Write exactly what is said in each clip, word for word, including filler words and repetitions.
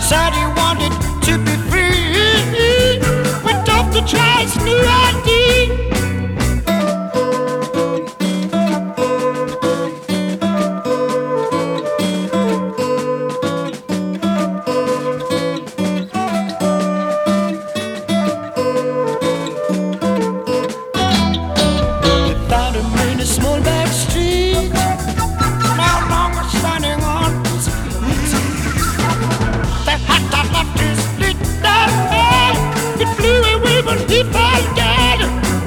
said he wanted to be free. Went off to try his new I D. Small back street, no longer standing on his feet. The hat that left his lit down, it flew away when he fell dead.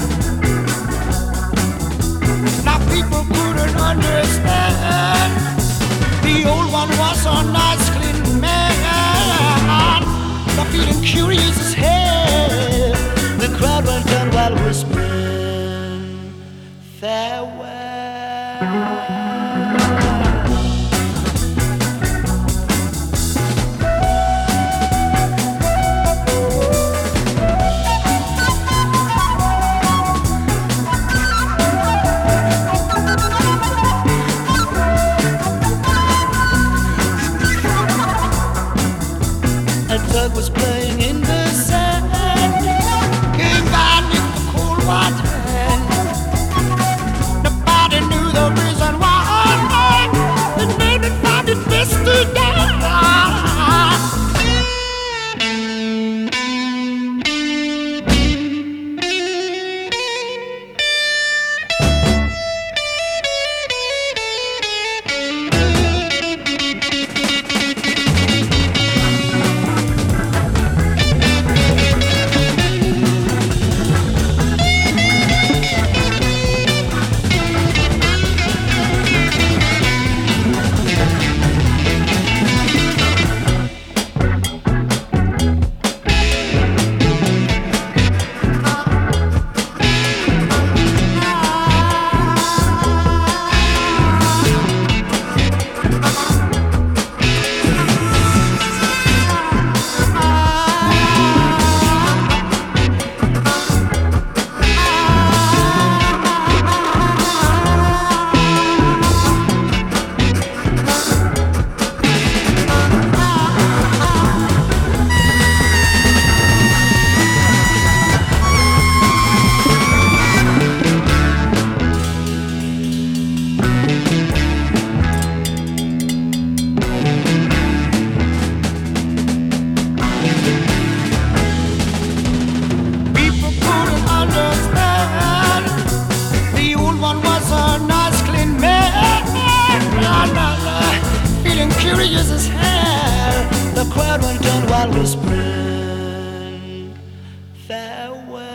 Now people couldn't understand. The old one was a nice clean man, but feeling curious as hell. The crowd went down while whispering farewell. A dog was playing in the sand, came down in the cold white hand. Nobody knew the reason why. The neighbor found it best to die. Curious as hell, the crowd went on while whispering farewell.